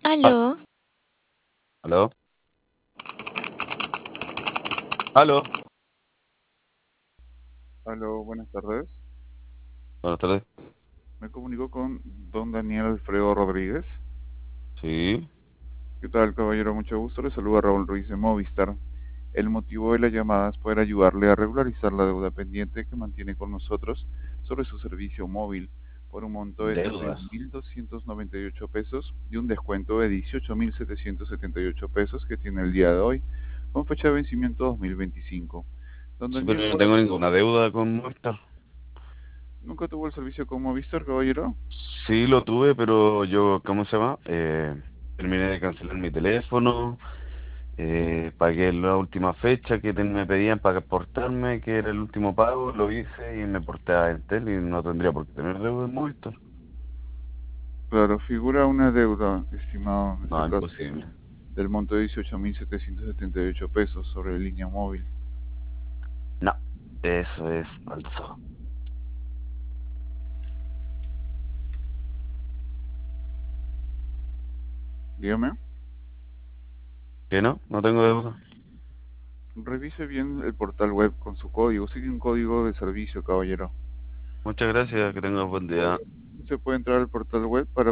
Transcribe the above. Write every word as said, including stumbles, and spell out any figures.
Ah, Aló, ¿aló? ¿Aló? Aló, buenas tardes. Buenas tardes. Me comunico con don Daniel Alfredo Rodríguez. Sí, ¿Qué tal, caballero? Mucho gusto. Le saluda Raúl Ruiz de Movistar. El motivo de la llamada es poder ayudarle a regularizar la deuda pendiente que mantiene con nosotros sobre su servicio móvil por un monto de treinta y deudas. un mil doscientos noventa y ocho pesos y un descuento de dieciocho mil setecientos setenta y ocho pesos que tiene el día de hoy, con fecha de vencimiento dos mil veinticinco. Don Sí, pero Daniel, yo no ¿cuál tengo es? ninguna deuda con Movistar. ¿Nunca tuvo el servicio con Movistar, caballero? Sí, lo tuve, pero yo, ¿cómo se llama? Eh, terminé de cancelar mi teléfono, eh, pagué la última fecha que ten- me pedían para portarme, que era el último pago, lo hice y me porté a Entel y no tendría por qué tener deuda en Movistar. Claro, figura una deuda, estimado, en este No, caso, imposible. del monto de dieciocho mil setecientos setenta y ocho pesos sobre línea móvil. No, eso es falso. Dígame, ¿Qué no? No tengo deuda. revise bien el portal web con su código. Sigue un código de servicio, caballero. Muchas gracias, que tengas buen día. Usted puede entrar al portal web para